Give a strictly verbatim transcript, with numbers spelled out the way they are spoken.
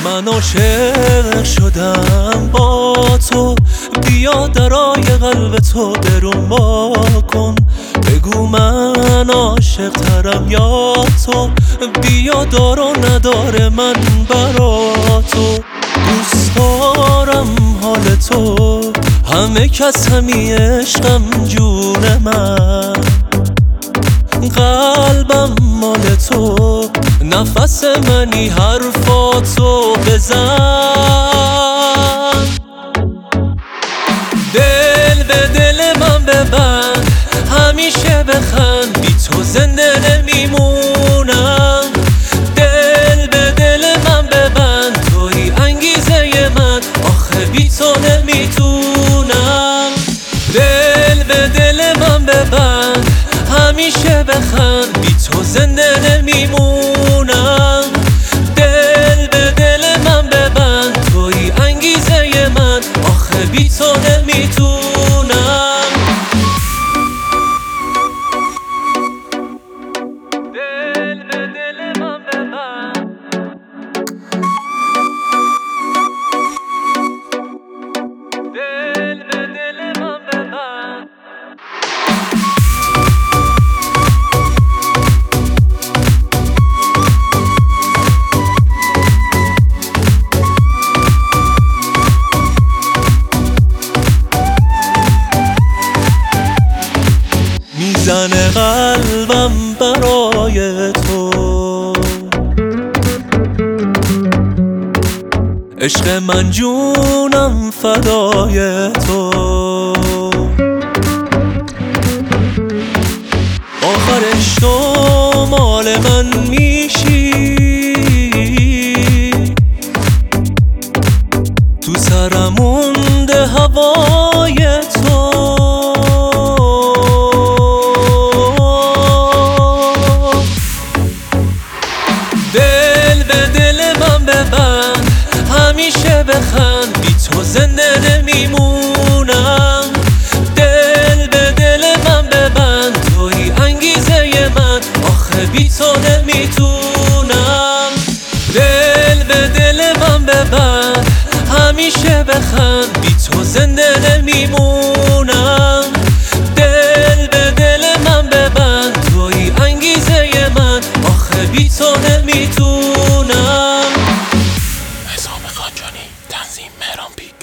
من عاشق شدم با تو، بیا درای قلب تو برون با کن. بگو من عاشق ترم یا تو، بیا دار و نداره من برا تو. دوست دارم حال تو، همه کس همی عشقم جون من. قلبم مال تو، نفس منی حرفاتو بزن. دل به دل من ببند، همیشه بخند، بی تو زنده نمیمونم. دل به دل من ببند، توی انگیزه من، آخه بی تو نمیتونم. دل به دل من ببند، همیشه بخند، بی تو زنده نمیمونم. دل به دل من ببند، توی انگیزه من، آخه بی تو نمیتونم. دل به دل من ببند، دل به دل من ببند. میزنه قلبم برای تو، عشق من جونم فدای تو. آخرش تو مال من میشی، تو سرم مونده هوای تو. دل به دل من ببند، همیشه بخند، بی تو زنده نمیمونم. دل به دل من ببند، توی انگیزه من، آخه بی تو نمیتونم. دل به دل من ببند، همیشه بخند، بی تو زنده نمیمونم. دل به دل من ببند، توی انگیزه من، آخه بی تو نمیتونم. حسام خانجانی، تنظیم مهران بی.